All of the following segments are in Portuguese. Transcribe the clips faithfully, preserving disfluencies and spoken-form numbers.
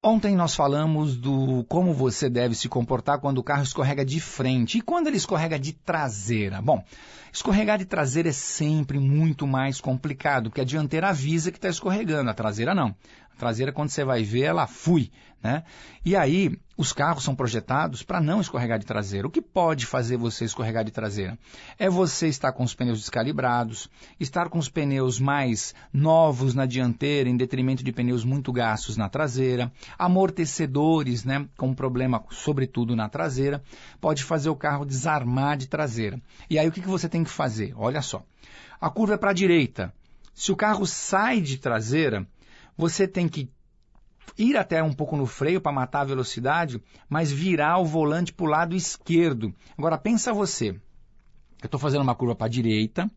Ontem nós falamos do como você deve se comportar quando o carro escorrega de frente e quando ele escorrega de traseira. Bom, escorregar de traseira é sempre muito mais complicado, porque a dianteira avisa que está escorregando, a traseira não. A traseira, quando você vai ver, ela fui, né? E aí, os carros são projetados para não escorregar de traseira. O que pode fazer você escorregar de traseira? É você estar com os pneus descalibrados, estar com os pneus mais novos na dianteira, em detrimento de pneus muito gastos na traseira, amortecedores, né, com problema sobretudo na traseira, pode fazer o carro desarmar de traseira. E aí o que você tem que fazer? Olha só, a curva é para a direita. Se o carro sai de traseira, você tem que ir até um pouco no freio para matar a velocidade, mas virar o volante para o lado esquerdo. Agora pensa você, eu estou fazendo uma curva para a direita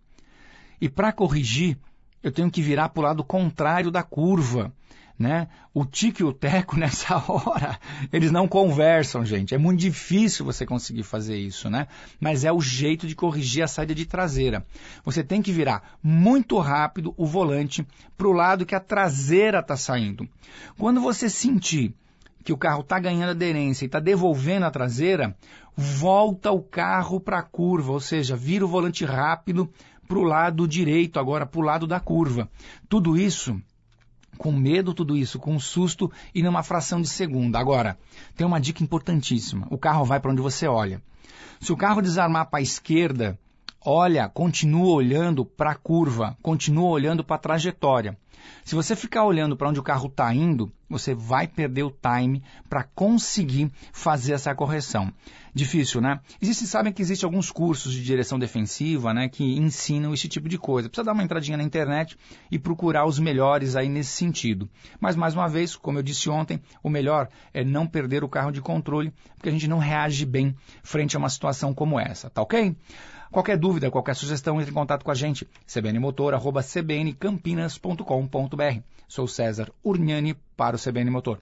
e para corrigir eu tenho que virar para o lado contrário da curva, né? O tico e o teco nessa hora, eles não conversam, gente. É muito difícil você conseguir fazer isso, né? Mas é o jeito de corrigir a saída de traseira. Você tem que virar muito rápido o volante para o lado que a traseira está saindo. Quando você sentir que o carro está ganhando aderência e está devolvendo a traseira, volta o carro para a curva, ou seja, vira o volante rápido para o lado direito, agora para o lado da curva. Tudo isso com medo, tudo isso com susto e numa fração de segundo. Agora, tem uma dica importantíssima. O carro vai para onde você olha. Se o carro desarmar para a esquerda, olha, continua olhando para a curva, continua olhando para a trajetória. Se você ficar olhando para onde o carro está indo, você vai perder o time para conseguir fazer essa correção. Difícil, né? Existe, sabem que existem alguns cursos de direção defensiva, né, que ensinam esse tipo de coisa. Precisa dar uma entradinha na internet e procurar os melhores aí nesse sentido. Mas, mais uma vez, como eu disse ontem, o melhor é não perder o carro de controle, porque a gente não reage bem frente a uma situação como essa, tá ok? Qualquer dúvida, qualquer sugestão, entre em contato com a gente, c b n motor arroba c b n campinas ponto com ponto b r. Sou César Urgnani para o C B N Motor.